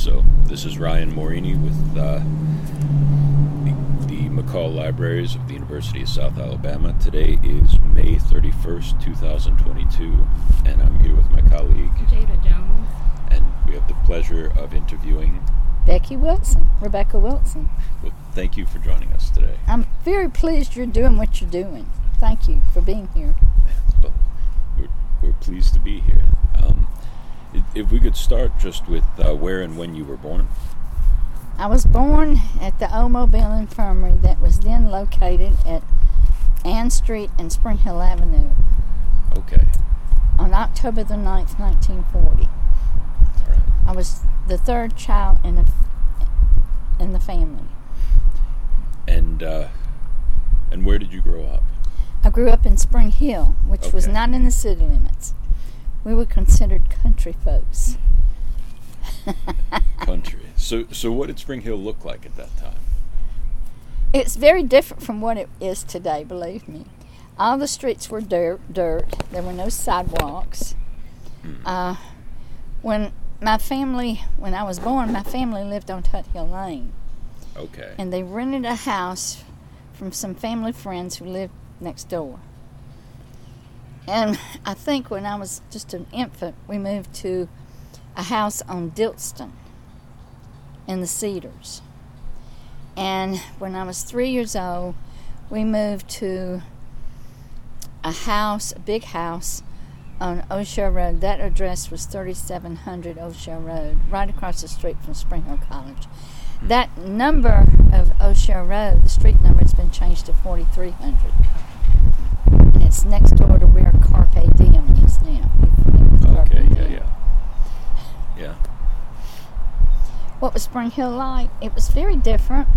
So this is Ryan Morini with the McCall Libraries of the University of South Alabama. Today is May 31st, 2022, and I'm here with my colleague Jada Jones. And we have the pleasure of interviewing Rebecca Wilson. Well, thank you for joining us today. I'm very pleased you're doing what you're doing. Thank you for being here. Well, we're pleased to be here. If we could start just with where and when you were born. I was born at the Old Mobile Infirmary that was then located at Ann Street and Spring Hill Avenue. Okay. On October the 9th, 1940. All right. I was the third child in the family. And where did you grow up? I grew up in Spring Hill, which was Okay. not in the city limits. We were considered country folks. Country. So what did Spring Hill look like at that time? It's very different from what it is today, believe me. All the streets were dirt. There were no sidewalks. When I was born, my family lived on Tut Hill Lane. Okay. And they rented a house from some family friends who lived next door. And I think when I was just an infant, we moved to a house on Dilston in the Cedars. And when I was 3 years old, we moved to a big house on O'Shea Road. That address was 3700 O'Shea Road, right across the street from Spring Hill College. That number of O'Shea Road, the street number, has been changed to 4300. And it's next door to where Carpe Diem is now. Okay, yeah. What was Spring Hill like? It was very different.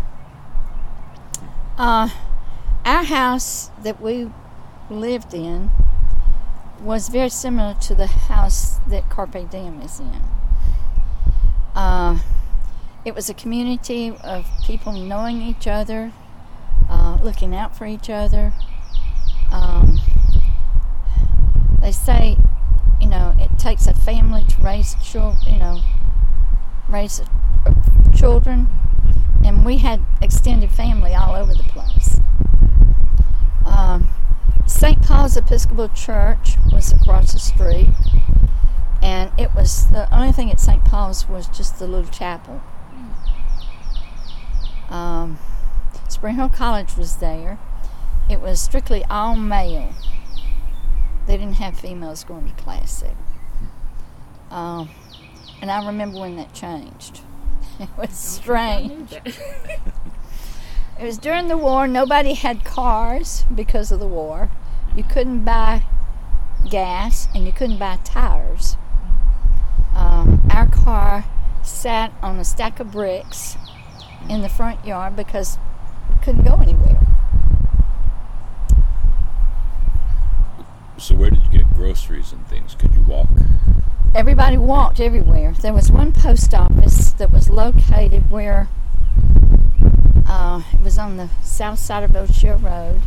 Our house that we lived in was very similar to the house that Carpe Diem is in. It was a community of people knowing each other, looking out for each other. They say, it takes a family to raise children, and we had extended family all over the place. St. Paul's Episcopal Church was across the street, and it was the only thing at St. Paul's was just the little chapel. Spring Hill College was there. It was strictly all male. They didn't have females going to class there. And I remember when that changed. It was strange. It was during the war. Nobody had cars because of the war. You couldn't buy gas and you couldn't buy tires. Our car sat on a stack of bricks in the front yard because we couldn't go anywhere. So where did you get groceries and things? Could you walk? Everybody walked everywhere. There was one post office that was located where it was on the south side of O'Shea Road.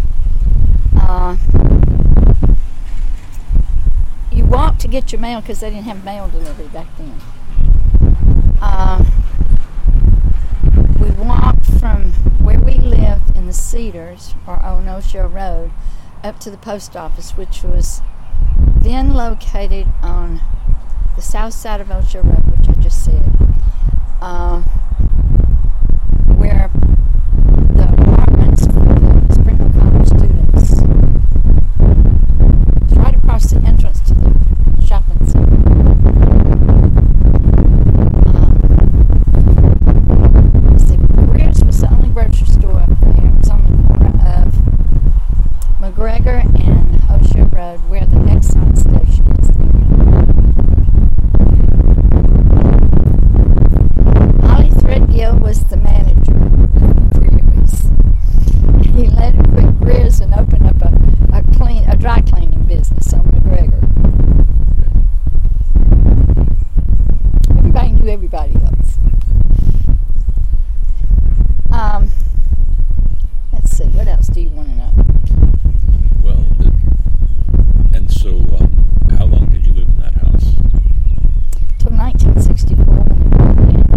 You walked to get your mail because they didn't have mail delivery back then. We walked from where we lived in the Cedars, or on O'Shea Road, up to the post office, which was then located on the south side of O'Shea Road, which I just said, where the apartments for the Spring Hill College students. It's right across the entrance to the shopping center. Greer's was the only grocery store up there. It was on the corner of McGregor and O'Shea Road, where the Exxon station is there. Ollie Threadgill was the manager of Greer's. He later quit Greer's and opened up a dry cleaning business on McGregor. Everybody knew everybody else. Let's see, what else do you want to know? Well, and so how long did you live in that house? Till 1964 when it burned down.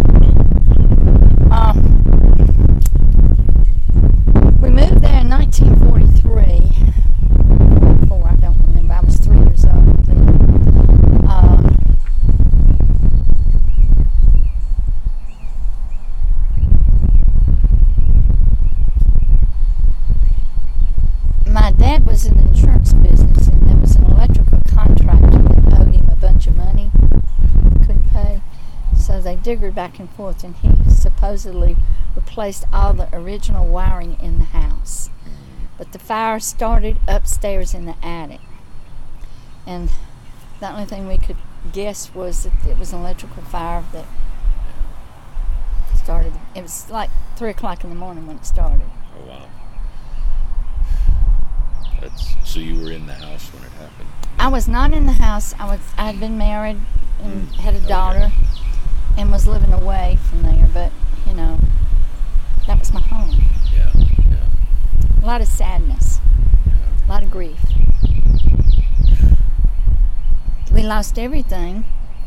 they diggered back and forth, and he supposedly replaced all the original wiring in the house. But the fire started upstairs in the attic. And the only thing we could guess was that it was an electrical fire that started. It was like 3 o'clock in the morning when it started. Oh, wow. So you were in the house when it happened? I was not in the house. I had been married and had a daughter, and was living away from there. But that was my home. Yeah. A lot of sadness, a lot of grief. We lost everything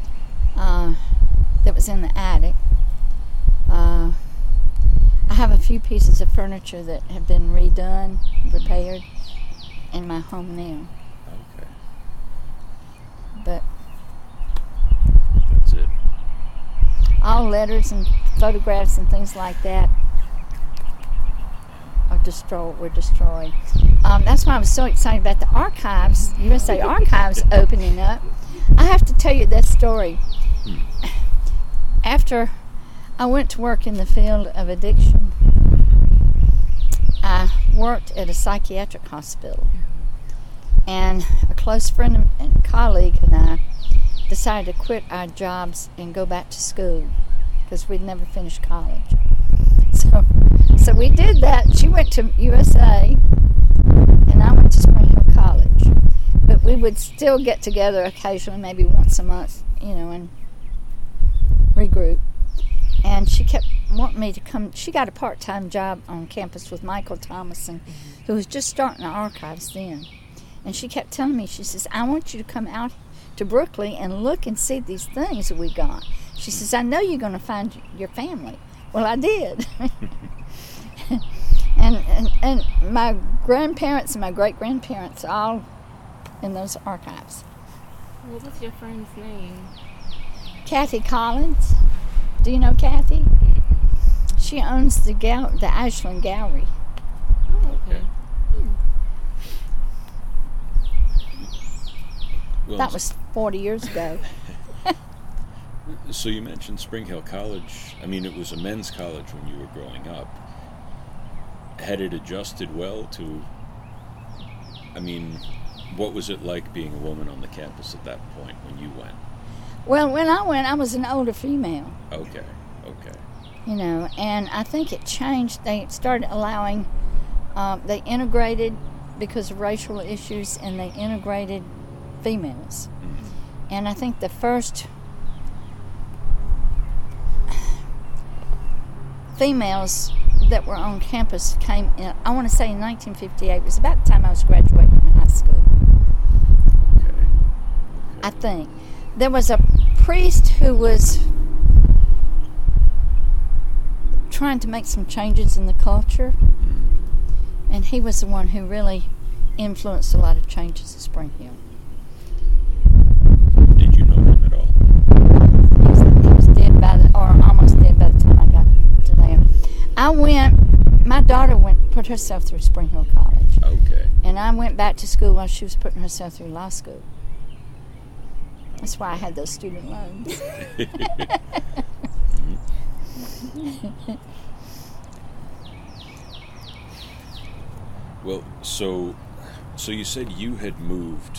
that was in the attic. I have a few pieces of furniture that have been redone, repaired in my home now. Okay. But that's it. All letters and photographs and things like that were destroyed. That's why I was so excited about the archives, USA Archives opening up. I have to tell you this story. After I went to work in the field of addiction, I worked at a psychiatric hospital. And a close friend and colleague and I decided to quit our jobs and go back to school because we'd never finished college. So we did that. She went to USA and I went to Spring Hill College. But we would still get together occasionally, maybe once a month, and regroup. And she kept wanting me to come. She got a part-time job on campus with Michael Thomason, who was just starting the archives then. And she kept telling me, she says, I want you to come out to Brooklyn and look and see these things that we got. She says, I know you're going to find your family. Well, I did. and my grandparents and my great-grandparents are all in those archives. What was your friend's name? Kathy Collins. Do you know Kathy? She owns the Ashland Gallery. Oh, okay. Well, that was 40 years ago. So you mentioned Spring Hill College. I mean, it was a men's college when you were growing up. Had it adjusted well to, what was it like being a woman on the campus at that point when you went? Well, when I went, I was an older female. Okay. And I think it changed. They started allowing, they integrated, because of racial issues, and they integrated females. Mm-hmm. And I think the first females that were on campus came in, I want to say in 1958. It was about the time I was graduating from high school. Okay. I think. There was a priest who was trying to make some changes in the culture, and he was the one who really influenced a lot of changes at Spring Hill. Did you know him at all? He was dead or almost dead by the time I got to there. My daughter put herself through Spring Hill College. Okay. And I went back to school while she was putting herself through law school. That's why I had those student loans. Well, so you said you had moved.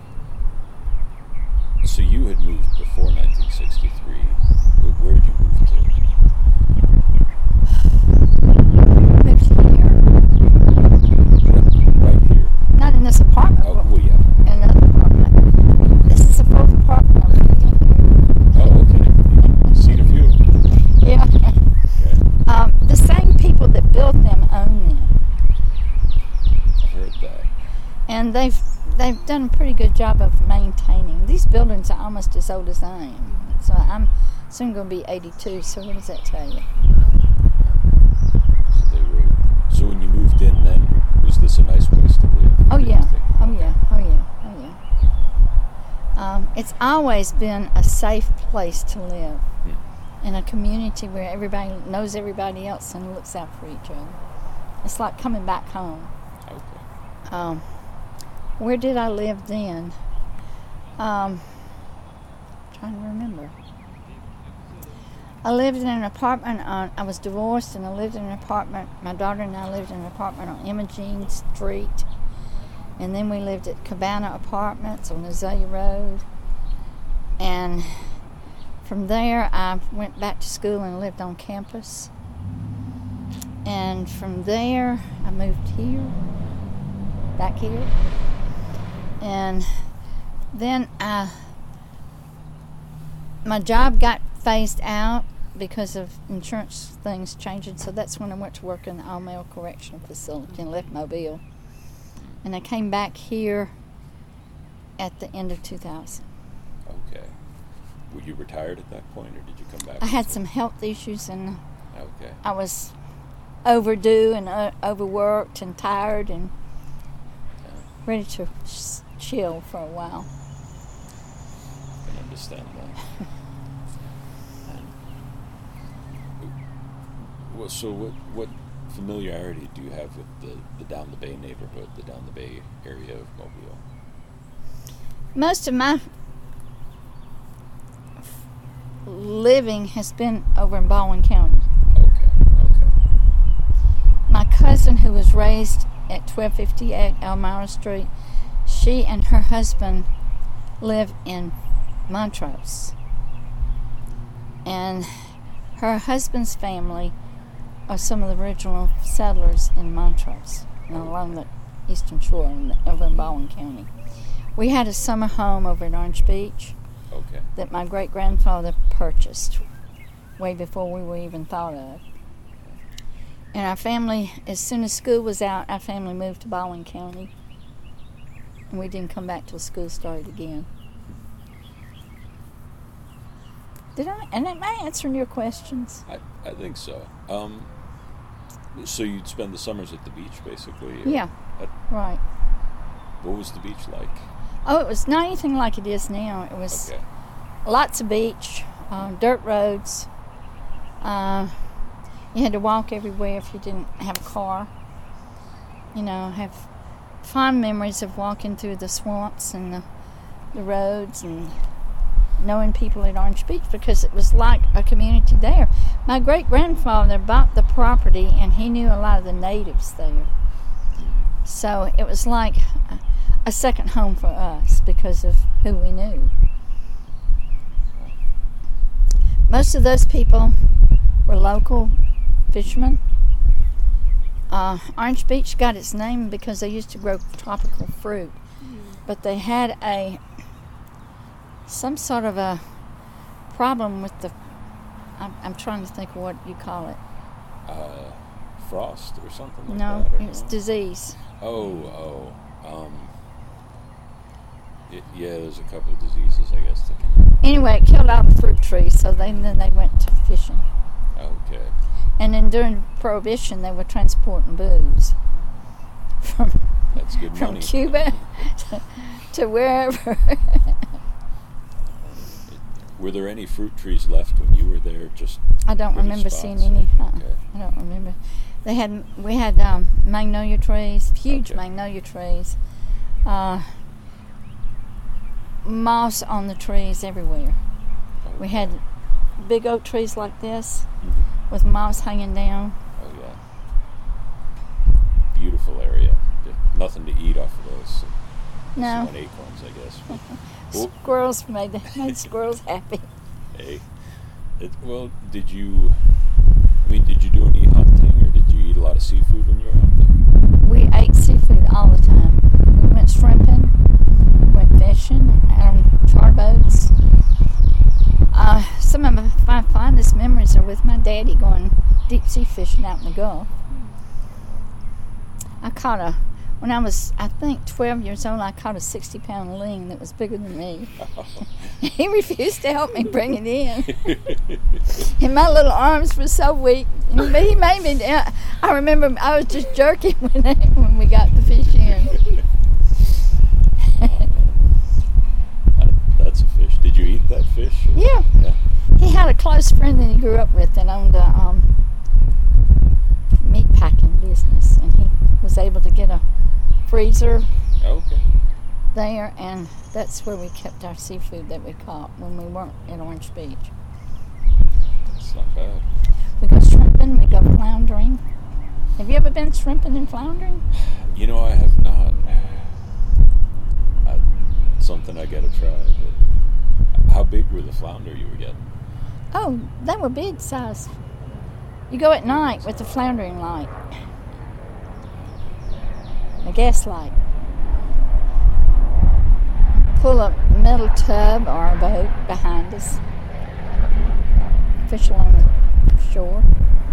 So you had moved before 1963. Where did you move to? Moved here. Right here. Not in this apartment. Oh, well, yeah. In another apartment. This is the fourth apartment I'm living in here. Oh, okay. Seen a few. Yeah. Okay. The same people that built them own them. I've heard that. And they've done a pretty good job of maintaining. These buildings are almost as old as I am. So I'm soon going to be 82. So what does that tell you? So when you moved in then, was this a nice place to live? Oh yeah. It's always been a safe place to live. In a community where everybody knows everybody else and looks out for each other. It's like coming back home. Okay. Where did I live then? Trying to remember. I lived in an apartment I was divorced, and I lived in an apartment. My daughter and I lived in an apartment on Imogene Street. And then we lived at Cabana Apartments on Azalea Road. And from there, I went back to school and lived on campus. And from there, I moved here, back here. And then my job got phased out because of insurance things changing. So that's when I went to work in the all-male correctional facility and left Mobile. And I came back here at the end of 2000. Okay. Were you retired at that point, or did you come back? I had some health issues, and Okay. I was overdue and overworked and tired and ready to chill for a while. I can understand that. Well, so what familiarity do you have with the Down the Bay neighborhood, the Down the Bay area of Mobile? Most of my living has been over in Baldwin County. Okay. My cousin, who was raised at 1258 Elmira Street, she and her husband live in Montrose. And her husband's family are some of the original settlers in Montrose and along the eastern shore over in Baldwin County. We had a summer home over in Orange Beach that my great-grandfather purchased way before we were even thought of. And our family, as soon as school was out, our family moved to Baldwin County. And we didn't come back till school started again. Am I answering your questions? I think so. So you'd spend the summers at the beach, basically? Yeah, right. What was the beach like? Oh, it was not anything like it is now. It was lots of beach, dirt roads. You had to walk everywhere if you didn't have a car. You know, I have fond memories of walking through the swamps and the roads and knowing people at Orange Beach because it was like a community there. My great-grandfather bought the property and he knew a lot of the natives there. So it was like a second home for us because of who we knew. Most of those people were local fishermen. Orange Beach got its name because they used to grow tropical fruit, but they had some sort of a problem with I'm trying to think of what you call it. Frost or something like no, that? No, it's disease. There's a couple of diseases, I guess. Anyway, it killed all the fruit trees, so then they went to fishing. Okay. And then during Prohibition, they were transporting booze That's good from money. Cuba to wherever. Were there any fruit trees left when you were there? I don't remember seeing any. Okay. I don't remember. We had magnolia trees, huge magnolia trees, moss on the trees everywhere. Okay. We had big oak trees like this with moss hanging down. Oh yeah. Beautiful area. Nothing to eat off of those. No. Some acorns, I guess. Squirrels made squirrels happy. Hey. Did you do any hunting, or did you eat a lot of seafood when you were out there? We ate seafood all the time. We went shrimping, went fishing, on char boats. Some of my fondest memories are with my daddy going deep sea fishing out in the Gulf. When I was, I think, 12 years old, I caught a 60-pound ling that was bigger than me. He refused to help me bring it in. And my little arms were so weak. But he made me, I remember I was just jerking when we got the fish in. That's a fish. Did you eat that fish? Yeah. He had a close friend that he grew up with that owned a meat packing business. And he was able to get a freezer there, and that's where we kept our seafood that we caught when we weren't at Orange Beach. That's not bad. We go shrimping, we go floundering. Have you ever been shrimping and floundering? You know, I have not. Something I gotta try. But how big were the flounder you were getting? Oh, they were big size. You go at night with the floundering light. A gas light. Pull a metal tub or a boat behind us. Fish along the shore.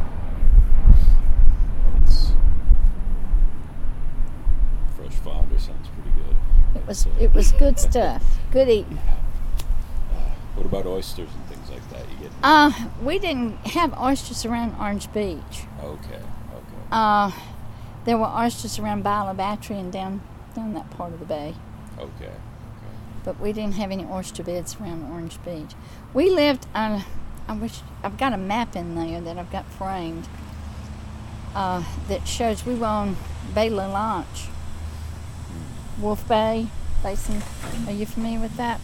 Fresh flounder sounds pretty good. It was good stuff. Good eating. What about oysters and things like that? You get? We didn't have oysters around Orange Beach. Okay. There were oysters around Bala Battery and down that part of the bay. Okay. But we didn't have any oyster beds around Orange Beach. We lived on, I've got a map in there that I've got framed that shows we were on Bay LaLanche, Wolf Bay Basin. Are you familiar with that?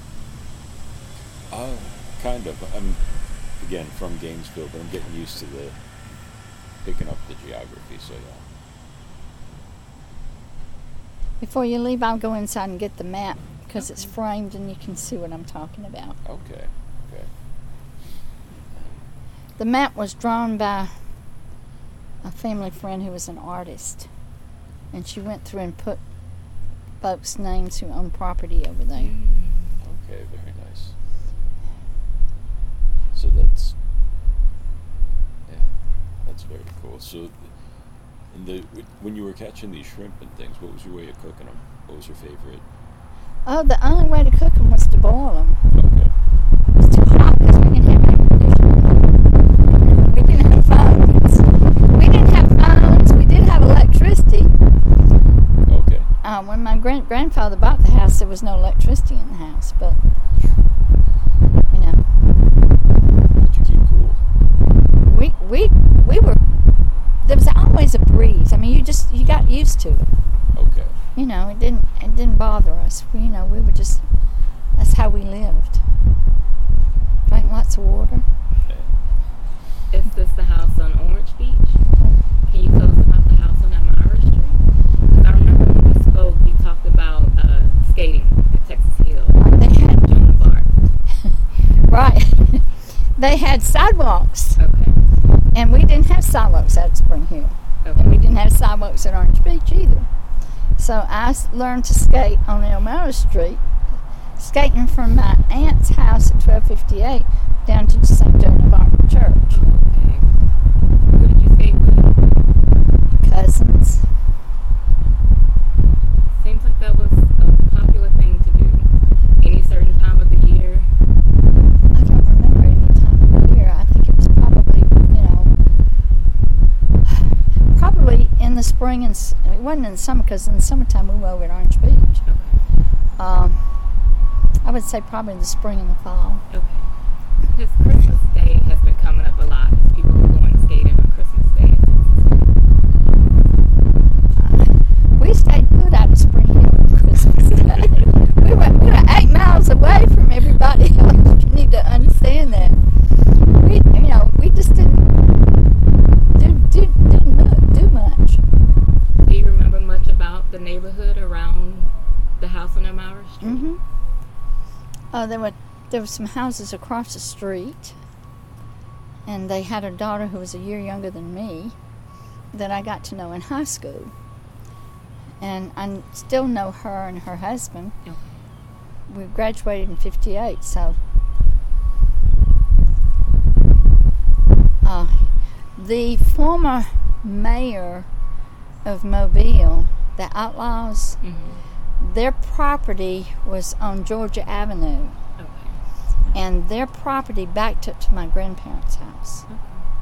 Kind of. I'm, again, from Gainesville, but I'm getting used to picking up the geography, so yeah. Before you leave, I'll go inside and get the map because it's framed and you can see what I'm talking about. Okay. The map was drawn by a family friend who was an artist, and she went through and put folks' names who own property over there. Okay, very nice. So that's very cool. So, when you were catching these shrimp and things, what was your way of cooking them? What was your favorite? Oh, the only way to cook them was to boil them. Okay. It was too hot because we didn't have air conditioning. We didn't have phones. We did have electricity. Okay. When my grandfather bought the house, there was no electricity in the house, but you know. How'd you keep cool? We were. There was always a breeze. I mean, you got used to it. Okay. You know, it didn't bother us. We were just. That's how we lived. Drank lots of water. Is this the house on Orange Beach? Can you tell us about the house on Elmira Street? Because I remember when we spoke, you talked about skating at Texas Hill. They had Joan Clark. right. They had sidewalks, Okay. and we didn't have sidewalks at Spring Hill, Okay. and we didn't have sidewalks at Orange Beach either. So I learned to skate on Elmira Street, skating from my aunt's house at 1258 down to St. Joan of Arc Church. Okay. Who did you skate with? Cousins. Seems like that was a popular thing to do. Any certain time of the year? I don't remember any time of the year. I think it was probably in the spring, and it wasn't in the summer because in the summertime we were over at Orange Beach. Okay. I would say probably in the spring and the fall. Okay. Because Christmas Day has been coming up a lot. People are going skating on Christmas Day. We stayed put out of Spring Hill on Christmas Day. we were 8 miles away from everybody else. You need to understand that. We just didn't do much. Do you remember much about the neighborhood around the house on Elmira Street? Mm-hmm. There were some houses across the street, and they had a daughter who was a year younger than me that I got to know in high school. And I still know her and her husband. Okay. We graduated in 58, so the former mayor of Mobile, the Outlaws, their property was on Georgia Avenue, Okay. and their property backed up to my grandparents' house. Okay.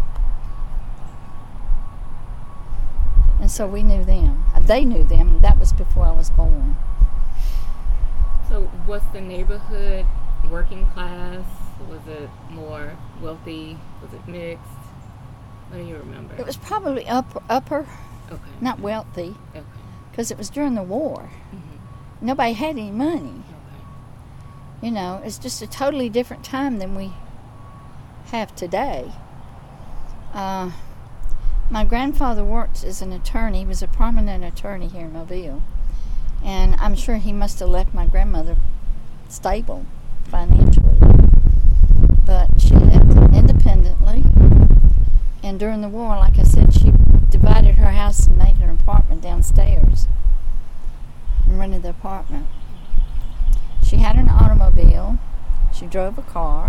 And so we knew them. They knew them. That was before I was born. So was the neighborhood working class? Was it more wealthy? Was it mixed? What do you remember? It was probably upper, Okay. not wealthy, Okay. because it was during the war. Mm-hmm. Nobody had any money. Okay. It's just a totally different time than we have today. My grandfather worked as an attorney. He was a prominent attorney here in Mobile. And I'm sure he must have left my grandmother stable financially. But she lived independently. And during the war, like I said, she divided her house and made an apartment downstairs and rented the apartment. She had an automobile. She drove a car.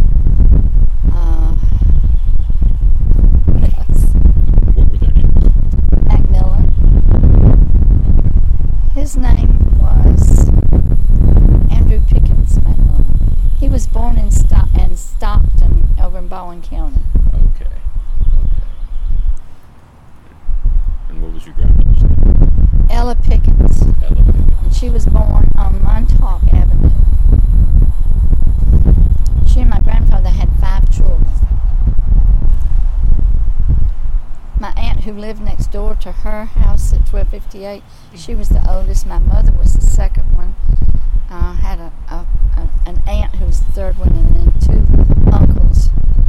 What were their names? Macmillan. His name was Andrew Pickens Macmillan. He was born in Stockton over in Baldwin County. Okay. And what was your grandmother's name? Ella Pickens. Ella Pickens. And she was born on Montauk Avenue. She and my grandfather had 5 children. My aunt, who lived next door to her house at 1258, she was the oldest. My mother was the second one. Had an aunt who was the third one, and then 2 uncles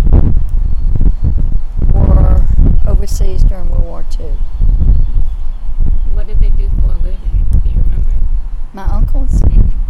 were overseas during World War II. What did they do for a living? Do you remember? My uncles?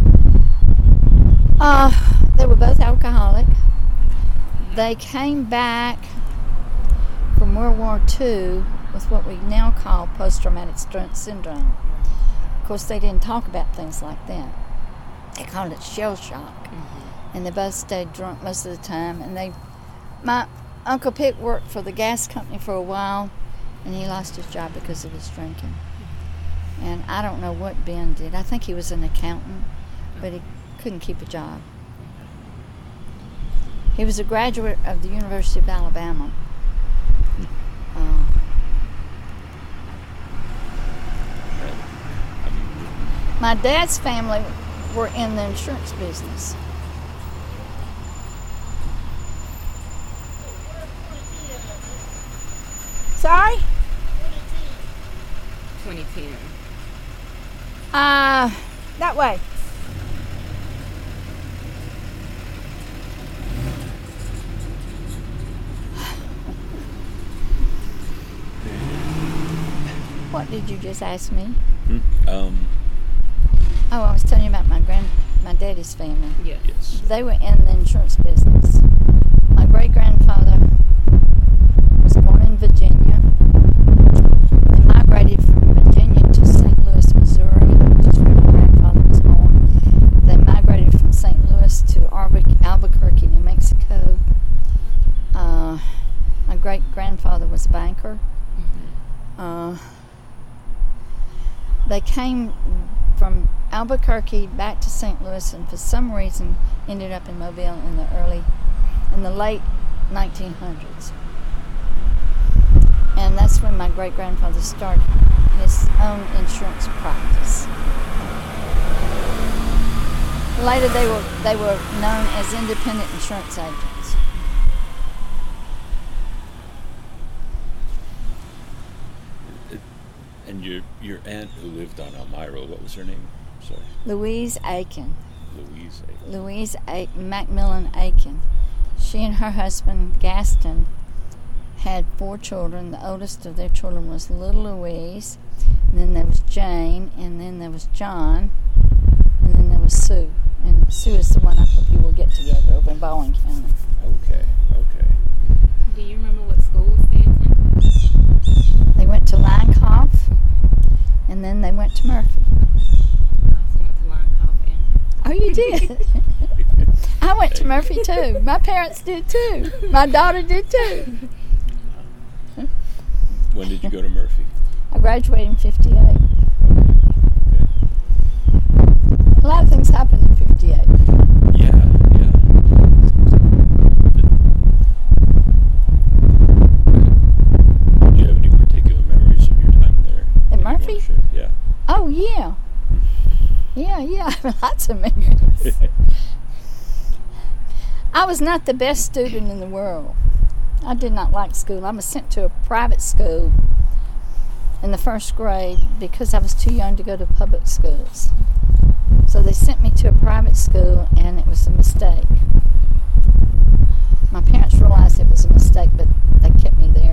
They were both alcoholic. They came back from World War II with what we now call post-traumatic stress syndrome. Of course, they didn't talk about things like that. They called it shell shock. And they both stayed drunk most of the time. And my Uncle Pick worked for the gas company for a while, and he lost his job because of his drinking. And I don't know what Ben did. I think he was an accountant, but he couldn't keep a job. He was a graduate of the University of Alabama. My dad's family were in the insurance business. Sorry? 2010. That way. What did you just ask me? Oh, I was telling you about my daddy's family. Yes. They were in the insurance business. My great-grandfather was born in Virginia. They migrated from Virginia to St. Louis, Missouri, which is where my grandfather was born. They migrated from St. Louis to Albuquerque, New Mexico. My great-grandfather was a banker. They came from Albuquerque back to St. Louis, and for some reason ended up in Mobile in the late 1900s. And that's when my great-grandfather started his own insurance practice. Later they were known as independent insurance agents. And your aunt who lived on Elmira, what was her name? Sorry. Louise Aiken. Louise Macmillan Aiken. She and her husband, Gaston, had 4 children. The oldest of their children was little Louise. And then there was Jane. And then there was John. And then there was Sue. And Sue is the one I hope you will get together over in Baldwin County. Okay. Do you remember what schools they attended? They went to Linecoff. And then they went to Murphy. I also went to Linecoff and Oh, you did? I went to Murphy too. My parents did too. My daughter did too. When did you go to Murphy? I graduated in 58. Okay. A lot of things happened in 58. Yeah. Do you have any particular memories of your time there? At Murphy? Yeah. Oh, yeah. Yeah, lots of memories. I was not the best student in the world. I did not like school. I was sent to a private school in the 1st grade because I was too young to go to public schools. So they sent me to a private school, and it was a mistake. My parents realized it was a mistake, but they kept me there.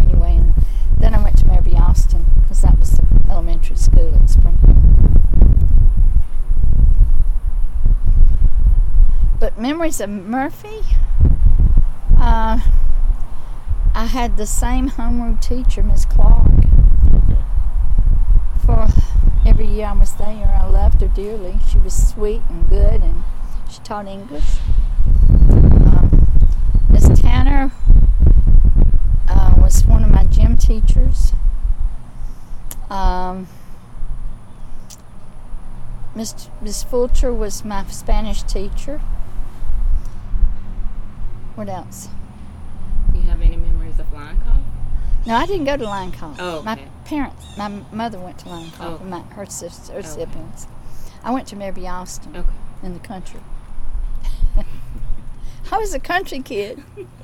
memories of Murphy. I had the same homeroom teacher, Miss Clark, Okay. for every year I was there. I loved her dearly. She was sweet and good, and she taught English. Miss Tanner was one of my gym teachers. Miss Fulcher was my Spanish teacher. What else? Do you have any memories of Line Call? No, I didn't go to Line Call. Oh, okay. My mother went to Line Call. Oh. Her Okay. siblings. I went to Mary Austin Okay. in the country. I was a country kid.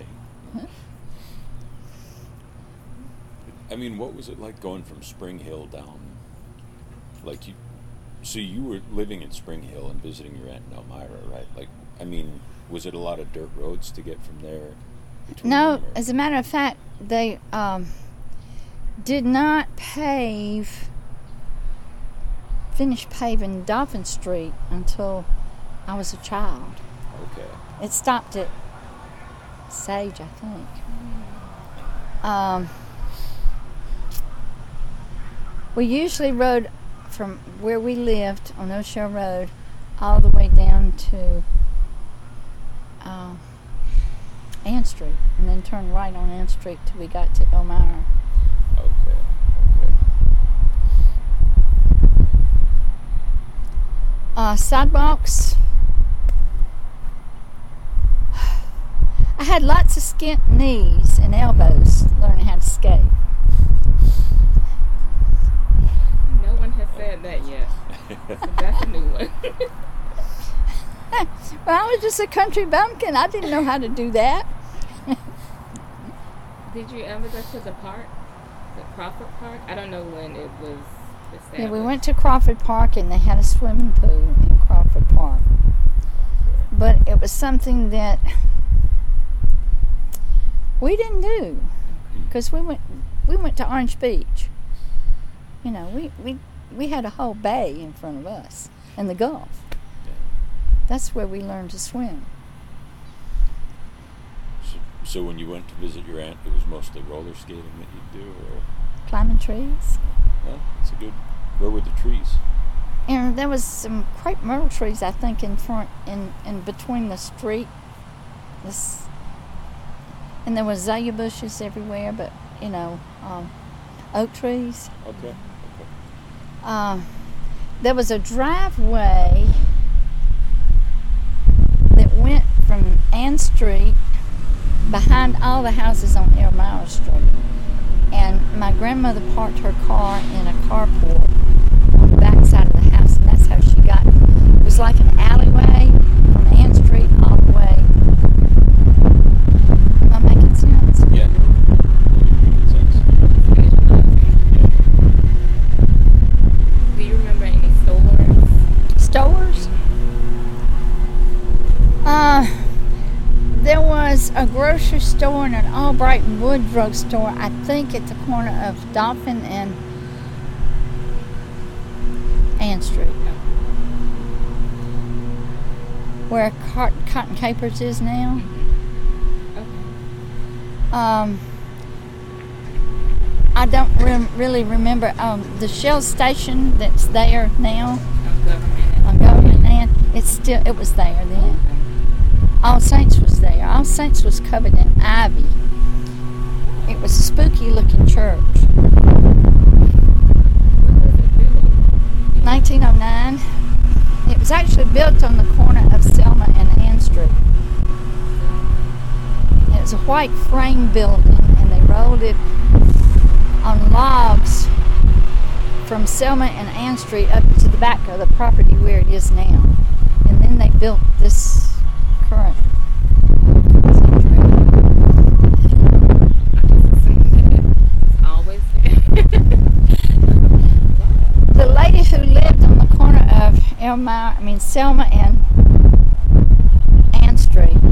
I mean, what was it like going from Spring Hill down? Like so you were living in Spring Hill and visiting your aunt in Elmira, right? Like, I mean, was it a lot of dirt roads to get from there? No, them, or- as a matter of fact, they did not finish paving Dolphin Street until I was a child. Okay. It stopped at Sage, I think. We usually rode from where we lived on O'Shea Road all the way down to Ann Street, and then turned right on Ann Street till we got to Elmira. Okay. Sidewalks. I had lots of skint knees and elbows learning how to skate. No one has said that yet. So that's a new one. Well, I was just a country bumpkin. I didn't know how to do that. Did you ever go to the park? The Crawford Park? I don't know when it was established. Yeah, we went to Crawford Park, and they had a swimming pool in Crawford Park. But it was something that we didn't do, because we went to Orange Beach. You know, we had a whole bay in front of us, and the Gulf. That's where we learned to swim. So when you went to visit your aunt, it was mostly roller skating that you'd do, or? Climbing trees. Well, that's a good. Where were the trees? And there was some crepe myrtle trees, I think, in front, in between the street. And there was azalea bushes everywhere, but, oak trees. Okay. There was a driveway that went from Ann Street behind all the houses on Elmira Street. And my grandmother parked her car in a carport on the back side of the house, and that's how she got. It was like an alleyway from Ann Street all the way. Am I making sense? Yeah. Making sense. Do you remember any stores? Stores? There was a grocery store and an Albright and Wood drugstore, I think, at the corner of Dolphin and Ann Street, where Cotton Capers is now. Okay. I don't really remember the Shell station that's there now on Government Land. It was there then. All Saints was there. All Saints was covered in ivy. It was a spooky looking church. When was it built? 1909. It was actually built on the corner of Selma and Ann Street. It was a white frame building, and they rolled it on logs from Selma and Ann Street up to the back of the property where it is now. And then they built this current. I just assumed that it's always there. The lady who lived on the corner of Selma and Ann Street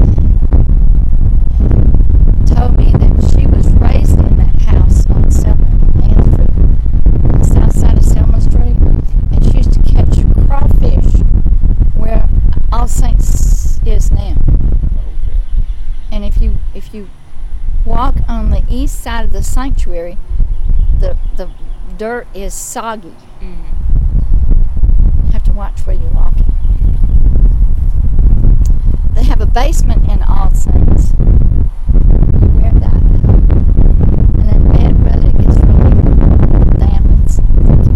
told me that she was raised in that house on Selma and Ann Street, on the south side of Selma Street, and she used to catch crawfish where All Saints is now. walk on the east side of the sanctuary, the dirt is soggy. You have to watch where you're walking. They have a basement in All Saints. You wear that. And in bad weather, it gets really damp and sticky.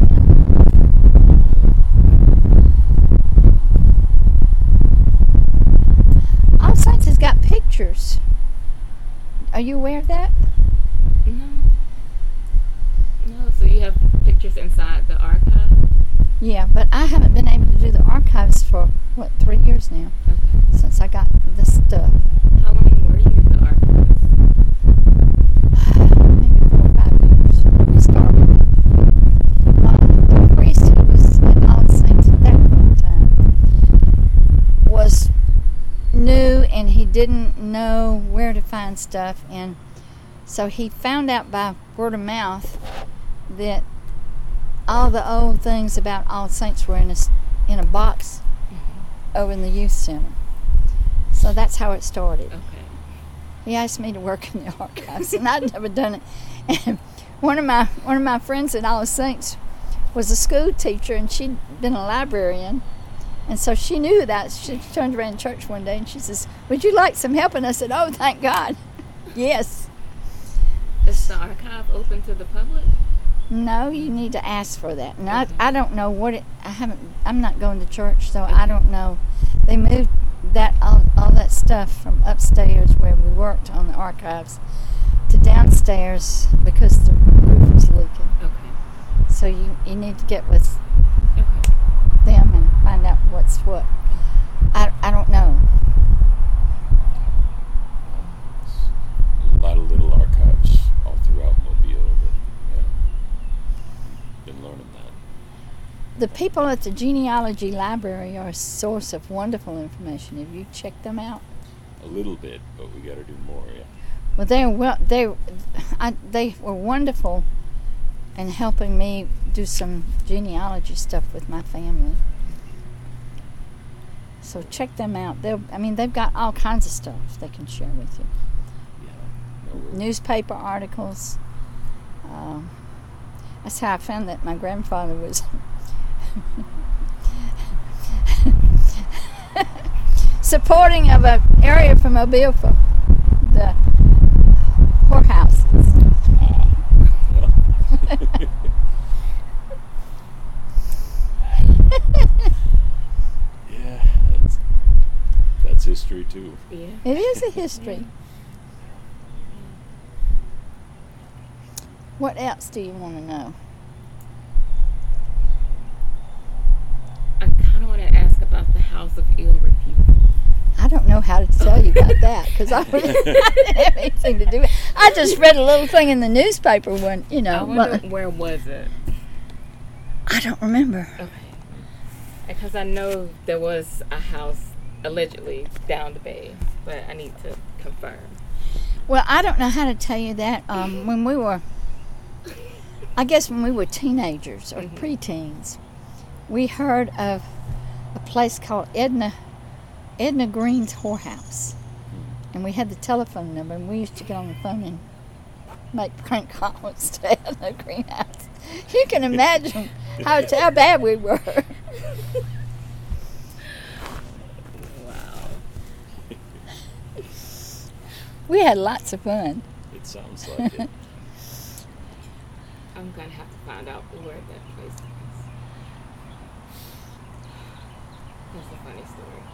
All Saints has got pictures. Are you aware of that? No. No, so you have pictures inside the archive? Yeah, but I haven't been able to do the archives for, 3 years now, Okay. since I got this stuff. How long were you in the archives? Maybe 4 or 5 years. We started. The priest who was at All Saints at that point in time was new, and he didn't know where to find stuff, and so he found out by word of mouth that all the old things about All Saints were in a box over in the youth center. So that's how it started. Okay. He asked me to work in the archives, and I'd never done it. And one of my friends at All Saints was a school teacher, and she'd been a librarian, and so she knew that. She turned around in church one day, and she says, "Would you like some help?" And I said, "Oh, thank God, yes." Is the archive open to the public? No, you need to ask for that. And I don't know what it. I'm not going to church, so I don't know. They moved that all that stuff from upstairs where we worked on the archives to downstairs because the roof was leaking. Okay. So you need to get with Okay. them and find out what's what. I don't know. A lot of little archives all throughout Mobile. Been learning that. The people at the genealogy library are a source of wonderful information. Have you checked them out? A little bit, but we got to do more. Yeah. Well, they were wonderful in helping me do some genealogy stuff with my family. So check them out. They've got all kinds of stuff they can share with you. Yeah. No, Newspaper articles. That's how I found that my grandfather was supporting of an area from Mobile for the whorehouses. Yeah, that's history too. Yeah. It is a history. What else do you want to know? I kind of want to ask about the House of Ill Repute. I don't know how to tell you about that because I didn't have anything to do with it. I just read a little thing in the newspaper when, I wonder where was it? I don't remember. Okay. Because I know there was a house allegedly down the bay, but I need to confirm. Well, I don't know how to tell you that. When we were teenagers or preteens, we heard of a place called Edna Green's Whorehouse. And we had the telephone number, and we used to get on the phone and make prank calls to Edna Green House. You can imagine how bad we were. Wow. We had lots of fun. It sounds like it. I'm going to have to find out where that place is. That's a funny story.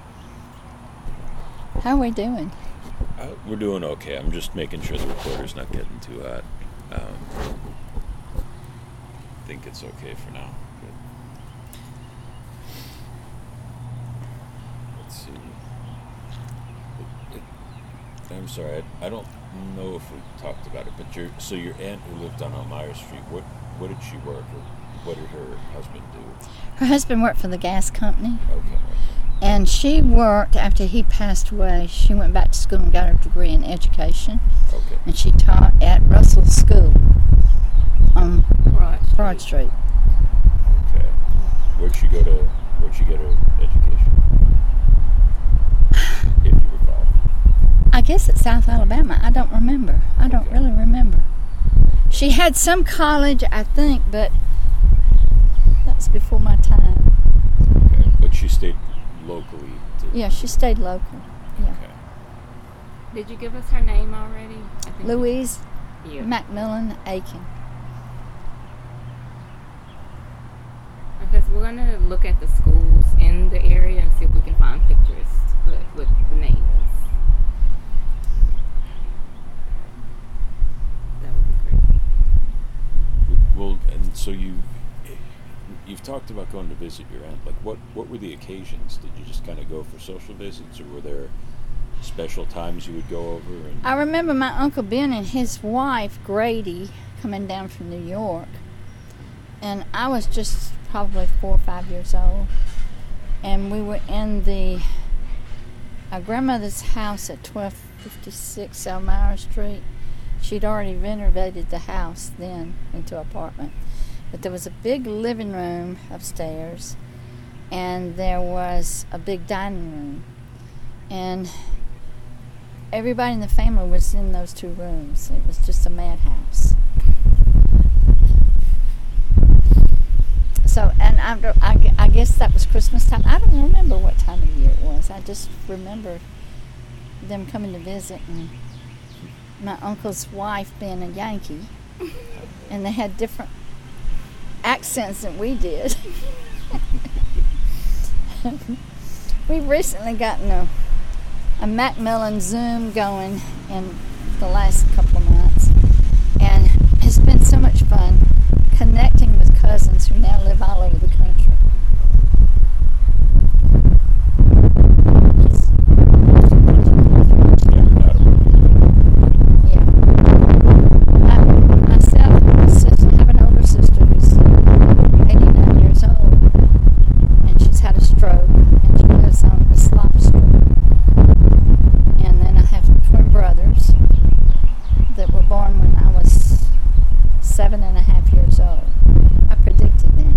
How are we doing? We're doing okay. I'm just making sure the recorder's not getting too hot. I think it's okay for now. Good. Let's see. I'm sorry, I don't know if we talked about it, but your aunt who lived on Elmira Street, what did she work, or what did her husband do? Her husband worked for the gas company. Okay. And she worked, after he passed away, she went back to school and got her degree in education. Okay. And she taught at Russell School on Broad Street. Okay. Where'd she get her education? If you recall. I guess it's South Alabama. I don't remember. I don't really remember. She had some college, I think, but that's before my time. Okay. But she stayed locally. Yeah, she stayed local. Yeah. Okay. Did you give us her name already? I think Louise Yeah. Macmillan Aiken. Because we're going to look at the schools in the area and see if we can find pictures with the names. That would be great. Well, and so you've talked about going to visit your aunt. Like, what were the occasions? Did you just kind of go for social visits, or were there special times you would go over? And I remember my Uncle Ben and his wife, Grady, coming down from New York. And I was just probably 4 or 5 years old. And we were in our grandmother's house at 1256 Elmira Street. She'd already renovated the house then into an apartment. But there was a big living room upstairs, and there was a big dining room. And everybody in the family was in those 2 rooms. It was just a madhouse. So, and I guess that was Christmas time. I don't remember what time of year it was. I just remember them coming to visit, and my uncle's wife being a Yankee, and they had different accents than we did. We've recently gotten a Macmillan Zoom going in the last couple of months, and it's been so much fun connecting with cousins who now live all over the country. Yeah. Myself and my sister have an older sister who's 89 years old, and she's had a stroke, and she lives on Islam Street. And then I have twin brothers that were born when I was 7.5 years old. I predicted them.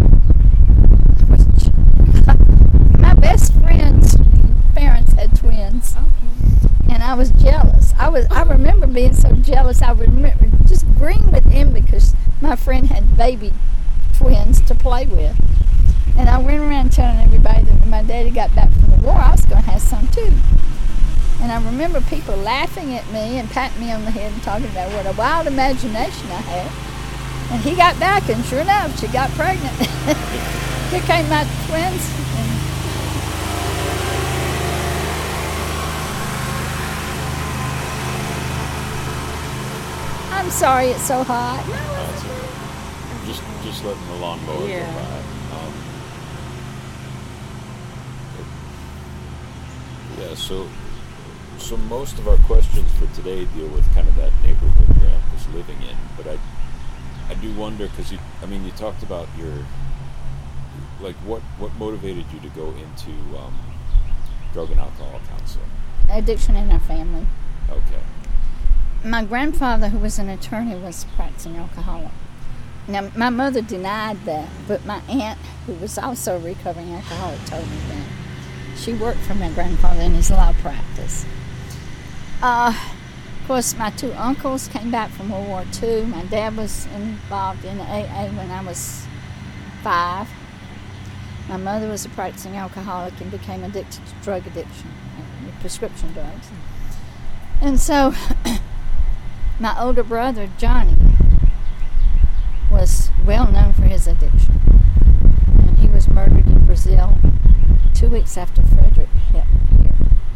My best friend's parents had twins, and I was jealous. I remember being so jealous. I would remember just agreeing with him because my friend had baby twins to play with. And I went around telling everybody that when my daddy got back from the war, I was going to have some too. And I remember people laughing at me and patting me on the head and talking about what a wild imagination I had. And he got back, and sure enough, she got pregnant. Here came my twins. I'm sorry it's so hot. That's okay. Just letting the lawnmower go by. Yeah, so most of our questions for today deal with kind of that neighborhood your aunt was living in, but I do wonder, because you talked about what motivated you to go into drug and alcohol counseling? Addiction in our family. Okay. My grandfather, who was an attorney, was a practicing alcoholic. Now, my mother denied that, but my aunt, who was also a recovering alcoholic, told me that. She worked for my grandfather in his law practice. Of course, my 2 uncles came back from World War II. My dad was involved in AA when I was 5. My mother was a practicing alcoholic and became addicted to drug addiction, prescription drugs. And so my older brother, Johnny, was well known for his addiction. And he was murdered in Brazil 2 weeks after Frederick hit here.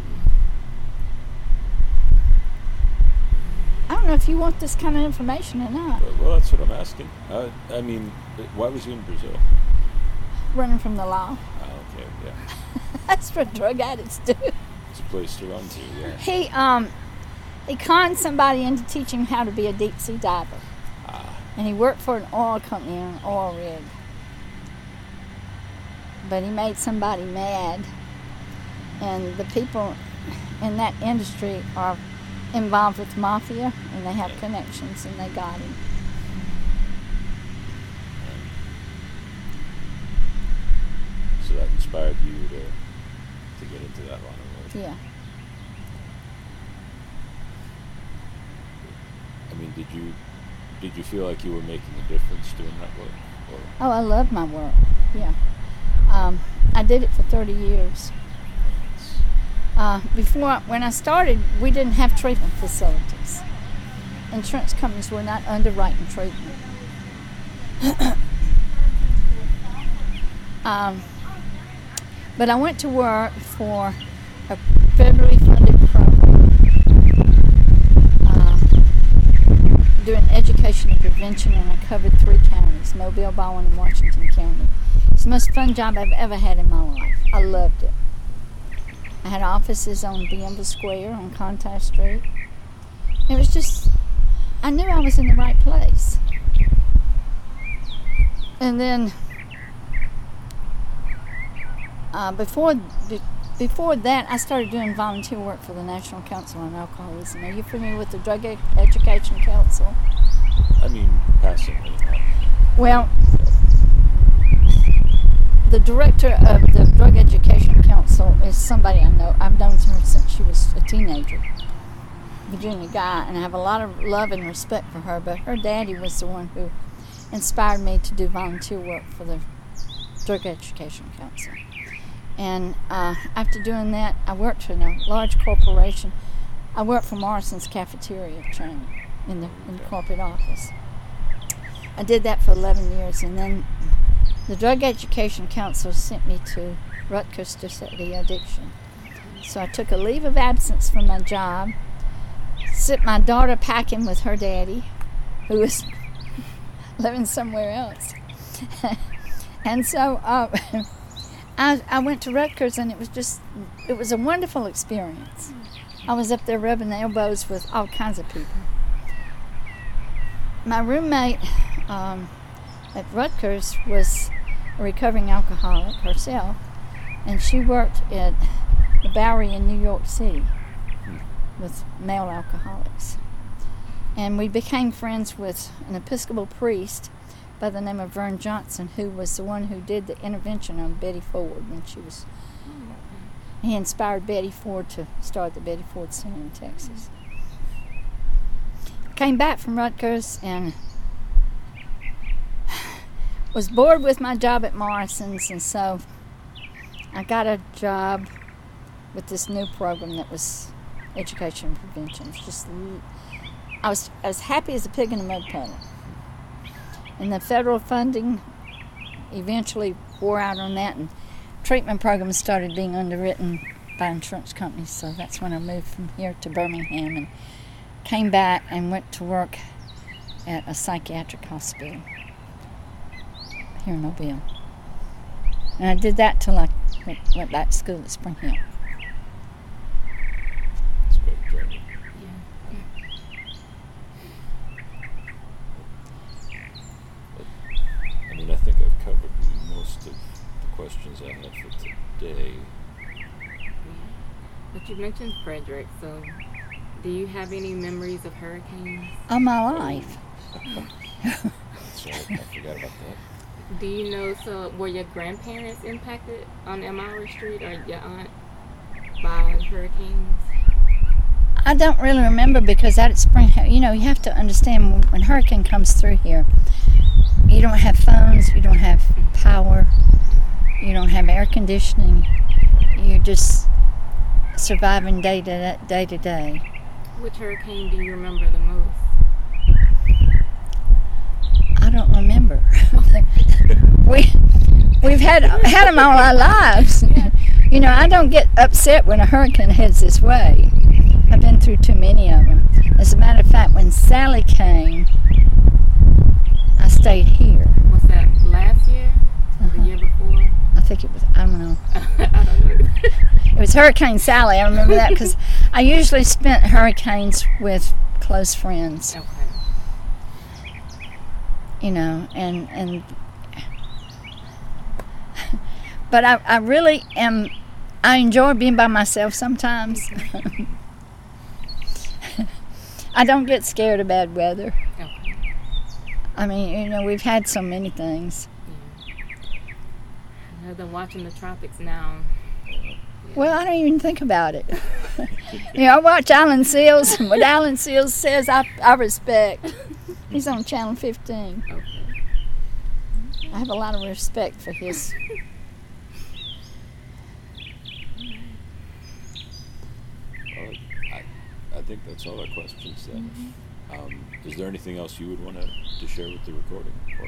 I don't know if you want this kind of information or not. Well, that's what I'm asking. Why was he in Brazil? Running from the law. Oh, okay, yeah. That's what drug addicts do. It's a place to run to, yeah. He conned somebody into teaching him how to be a deep sea diver. And he worked for an oil company on an oil rig. But he made somebody mad. And the people in that industry are involved with mafia, and they have connections, and they got him. So that inspired you to get into that line of work? Yeah. did you feel like you were making a difference doing that work? Or? Oh, I love my work. Yeah. I did it for 30 years. When I started, we didn't have treatment facilities. Insurance companies were not underwriting treatment. But I went to work for a federally funded program doing education and prevention, and I covered 3 counties, Mobile, Baldwin, and Washington County. It's the most fun job I've ever had in my life. I loved it. I had offices on Bienville Square on Conti Street. It was just, I knew I was in the right place. And then before that, I started doing volunteer work for the National Council on Alcoholism. Are you familiar with the Drug Education Council? I mean, passingly. Well, the director of the Drug Education Council is somebody I know. I've known her since she was a teenager, Virginia Guy, and I have a lot of love and respect for her. But her daddy was the one who inspired me to do volunteer work for the Drug Education Council. And after doing that, I worked in a large corporation. I worked for Morrison's cafeteria chain in the corporate office. I did that for 11 years, and then the Drug Education Council sent me to Rutgers to study addiction. So I took a leave of absence from my job, sent my daughter packing with her daddy, who was living somewhere else. And so I went to Rutgers, and it was a wonderful experience. I was up there rubbing elbows with all kinds of people. My roommate at Rutgers was a recovering alcoholic herself, and she worked at the Bowery in New York City with male alcoholics. And we became friends with an Episcopal priest by the name of Vern Johnson, who was the one who did the intervention on Betty Ford when she was... He inspired Betty Ford to start the Betty Ford Center in Texas. Came back from Rutgers and was bored with my job at Morrison's, and so I got a job with this new program that was education and prevention. It's just, I was as happy as a pig in a mud puddle. And the federal funding eventually wore out on that, and treatment programs started being underwritten by insurance companies. So that's when I moved from here to Birmingham and came back and went to work at a psychiatric hospital here in Mobile. And I did that till I went back to school at Spring Hill. It's quite a journey. I mean, I think I've covered most of the questions I had for today. But you mentioned Frederick, so do you have any memories of hurricanes? All my life. That's right, I forgot about that. Do you know, so were your grandparents impacted on Elmira Street or your aunt by hurricanes? I don't really remember because out at Spring Hill, you have to understand when a hurricane comes through here, you don't have phones, you don't have power, you don't have air conditioning, you're just surviving day to day. Which hurricane do you remember the most? I don't remember. We've had them all our lives. I don't get upset when a hurricane heads this way. I've been through too many of them. As a matter of fact, when Sally came, I stayed here. Was that last year? Or the year before? I think it was, I don't know. I don't know. It was Hurricane Sally. I remember that because I usually spent hurricanes with close friends. Okay. And but I really am, I enjoy being by myself sometimes. I don't get scared of bad weather. Okay. I mean, we've had so many things. Yeah. They're watching the tropics now. Well, I don't even think about it. I watch Alan Seals, and what Alan Seals says, I respect. He's on Channel 15. Okay. I have a lot of respect for his. Well, I think that's all our questions then. Is there anything else you would want to share with the recording? Or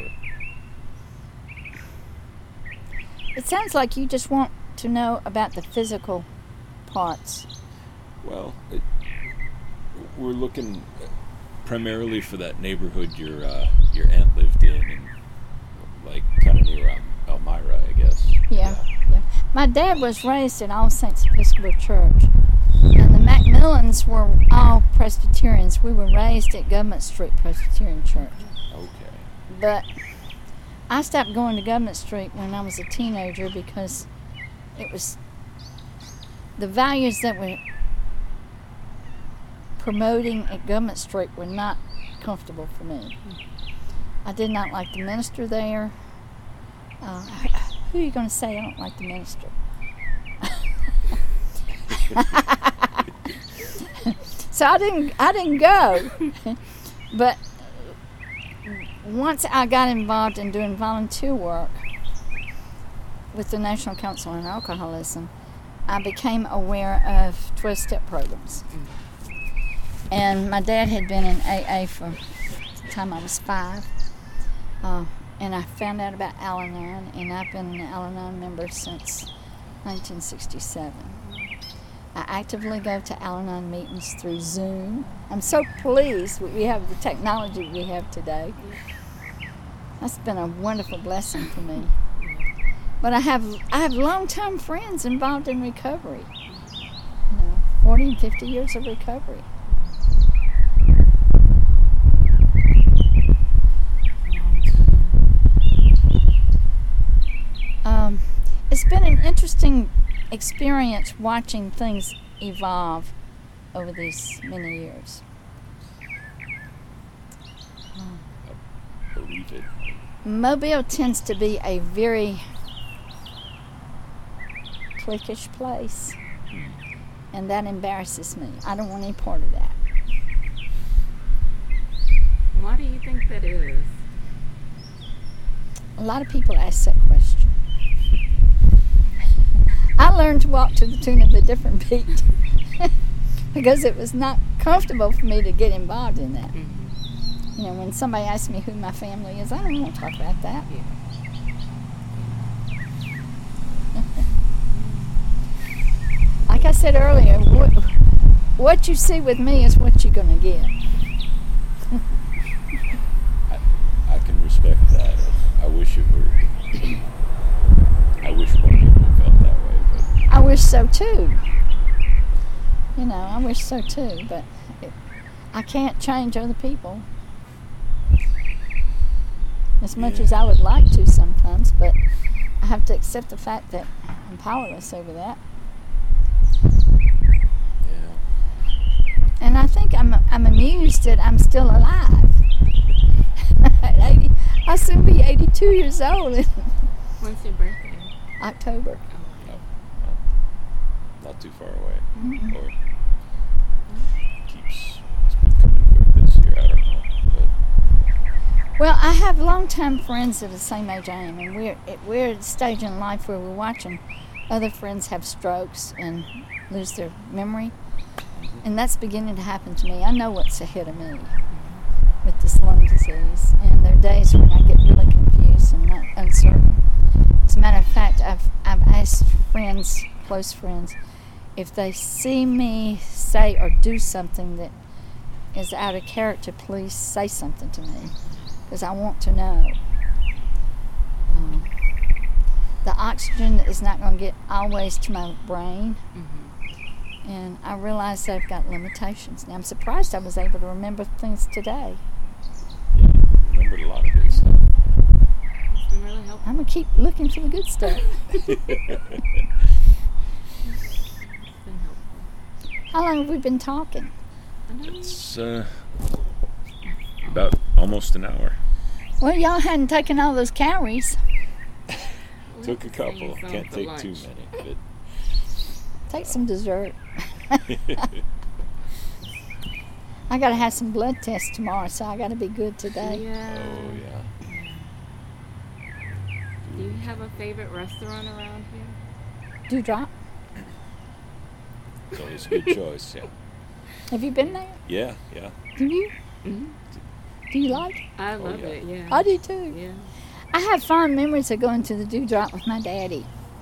It sounds like you just want to know about the physical parts. well, we're looking primarily for that neighborhood your aunt lived in, and like kind of near Elmira, I guess. Yeah. My dad was raised at All Saints Episcopal Church, and the Macmillans were all Presbyterians. We were raised at Government Street Presbyterian Church. Okay. But I stopped going to Government Street when I was a teenager because it was the values that were promoting at Government Street were not comfortable for me. I did not like the minister there. Who are you going to say I don't like the minister? So I didn't go. But once I got involved in doing volunteer work with the National Council on Alcoholism, I became aware of 12-step programs. And my dad had been in AA from the time I was 5. And I found out about Al-Anon, and I've been an Al-Anon member since 1967. I actively go to Al-Anon meetings through Zoom. I'm so pleased that we have the technology we have today. That's been a wonderful blessing for me. But I have long-time friends involved in recovery. 40 and 50 years of recovery. It's been an interesting experience watching things evolve over these many years. I believe it. Mobile tends to be a very cliquish place, and that embarrasses me. I don't want any part of that. Why do you think that is? A lot of people ask that question. I learned to walk to the tune of a different beat because it was not comfortable for me to get involved in that. Mm-hmm. When somebody asks me who my family is, I don't want to talk about that. Yeah. Like I said earlier, what you see with me is what you're going to get. I can respect that. I wish it were. I wish more people felt that way, but I wish so too. I wish so too, but I can't change other people as much as I would like to sometimes, but I have to accept the fact that I'm powerless over that. yeah. And I think I'm amused that I'm still alive. I'll soon be 82 years old in When's your birthday? October. No, not too far away. Mm-hmm. Or it's been coming quick this year. I don't know, but Well, I have longtime friends that are the same age I am, and we're at a stage in life where we're watching other friends have strokes and lose their memory, and that's beginning to happen to me. I know what's ahead of me with this lung disease, and there are days when I get really confused and not uncertain. As a matter of fact, I've asked friends, close friends, if they see me say or do something that is out of character, please say something to me, because I want to know. The oxygen is not going to get always to my brain, and I realize that I've got limitations. Now, I'm surprised I was able to remember things today. yeah, remembered a lot of good stuff. It's been really helpful. I'm going to keep looking for the good stuff. It's been helpful. How long have we been talking? It's about almost an hour. Well, y'all hadn't taken all those calories. Took a couple. Some Can't for take lunch. too many, but Take some dessert. I got to have some blood tests tomorrow, so I got to be good today. Yeah. Oh yeah. Do you have a favorite restaurant around here? Dewdrop. It's always a good choice. Yeah. Have you been there? Yeah. Yeah. Do you? Mhm. Do you like it? I love yeah. it. Yeah. I do too. Yeah. I have fond memories of going to the Dewdrop with my daddy.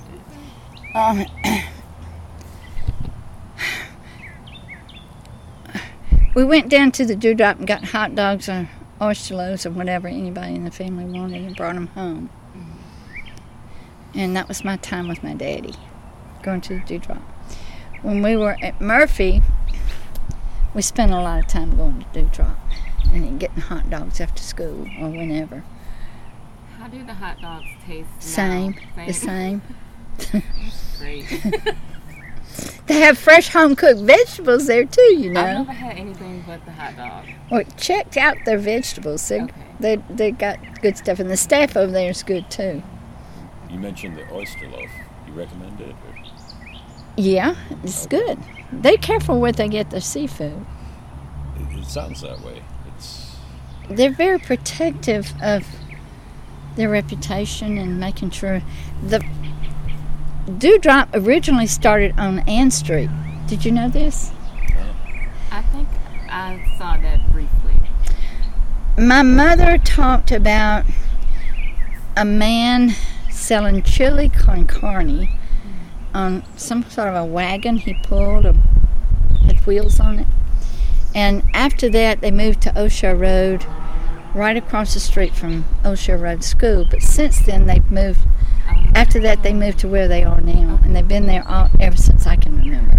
We went down to the Dewdrop and got hot dogs or oyster loaves or whatever anybody in the family wanted and brought them home. And that was my time with my daddy, going to the Dewdrop. When we were at Murphy, we spent a lot of time going to Dewdrop and getting hot dogs after school or whenever. How do the hot dogs taste now? Same, the same. Great. They have fresh home-cooked vegetables there too, you know. I've never had anything but the hot dog. Well, check out their vegetables. They got good stuff, and the staff over there is good too. You mentioned the oyster loaf. You recommend it? Or? Yeah, it's good. They're careful where they get their seafood. It sounds that way. They're very protective of their reputation and making sure. The Dewdrop originally started on Ann Street. Did you know this? I think I saw that briefly. My mother talked about a man selling chili con carne on some sort of a wagon he pulled, had wheels on it. And after that, they moved to Osho Road, right across the street from Osho Road School. But since then, they've moved. After that, they moved to where they are now, and they've been there ever since I can remember.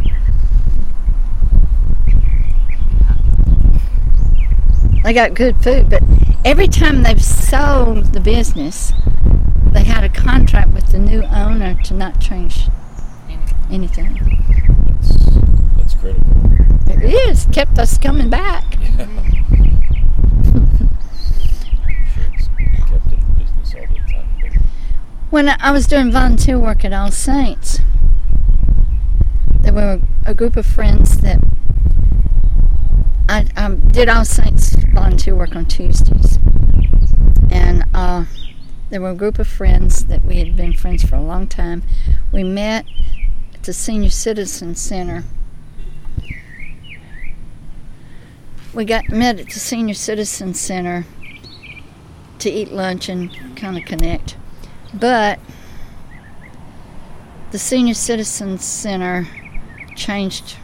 They got good food, but every time they've sold the business, they had a contract with the new owner to not change anything. That's critical. It is. Kept us coming back. Yeah. Sure, it's kept it in business all the time. But When I was doing volunteer work at All Saints, there were a group of friends that I did All Saints volunteer work on Tuesdays. And there were a group of friends that we had been friends for a long time. We met at the Senior Citizen Center. Met at the Senior Citizen Center to eat lunch and kind of connect. But the Senior Citizen Center changed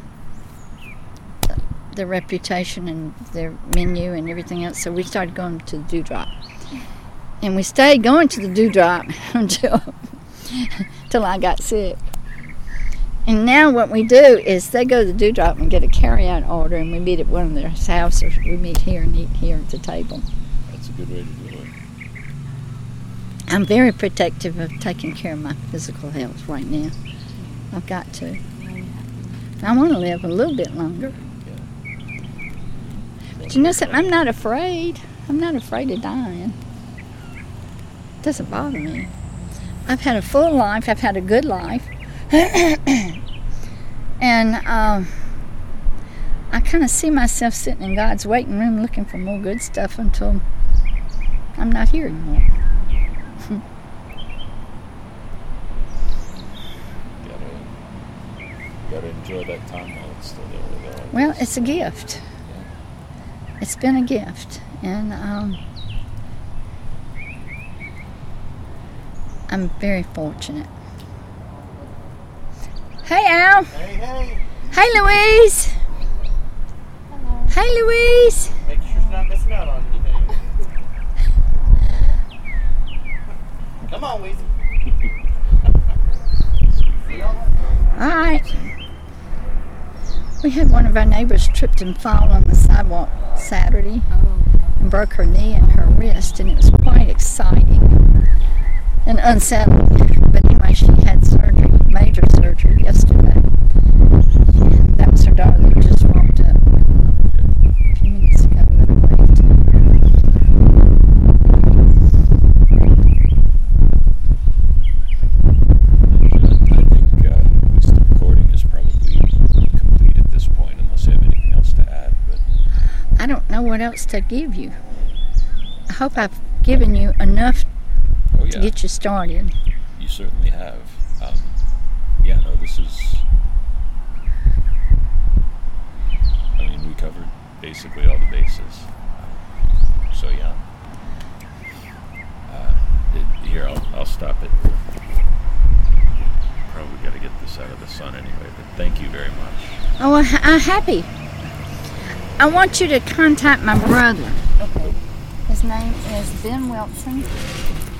their reputation and their menu and everything else, so we started going to the Dewdrop. And we stayed going to the Dewdrop until I got sick. And now what we do is they go to the Dewdrop and get a carry-out order, and we meet at one of their houses. We meet here and eat here at the table. that's a good way to do it. I'm very protective of taking care of my physical health right now. I've got to. I want to live a little bit longer. But you know something? I'm not afraid. I'm not afraid of dying. It doesn't bother me. I've had a full life. I've had a good life. And I kind of see myself sitting in God's waiting room looking for more good stuff until I'm not here anymore. Gotta enjoy that time while it's still there. Well, it's a gift. It's been a gift, and I'm very fortunate. Hey, Al. Hey. Hey, Louise. Hello. Hey, Louise. Make sure she's not missing out on anything. Come on, Weezy. All right. We had one of our neighbors tripped and fall on the sidewalk Saturday and broke her knee and her wrist, and it was quite exciting and unsettling. But anyway, she had surgery, major surgery yesterday. And that was her daughter that just walked up a few minutes ago that I waved. I think at least the recording is probably completed. what else to give you. I hope I've given you enough Oh to yeah, get you started. you certainly have. Yeah, no, this is. I mean, we covered basically all the bases. So yeah. Here, I'll stop it. Probably got to get this out of the sun anyway. But thank you very much. Oh, I'm happy. I want you to contact my brother. Okay. His name is Ben Wilson.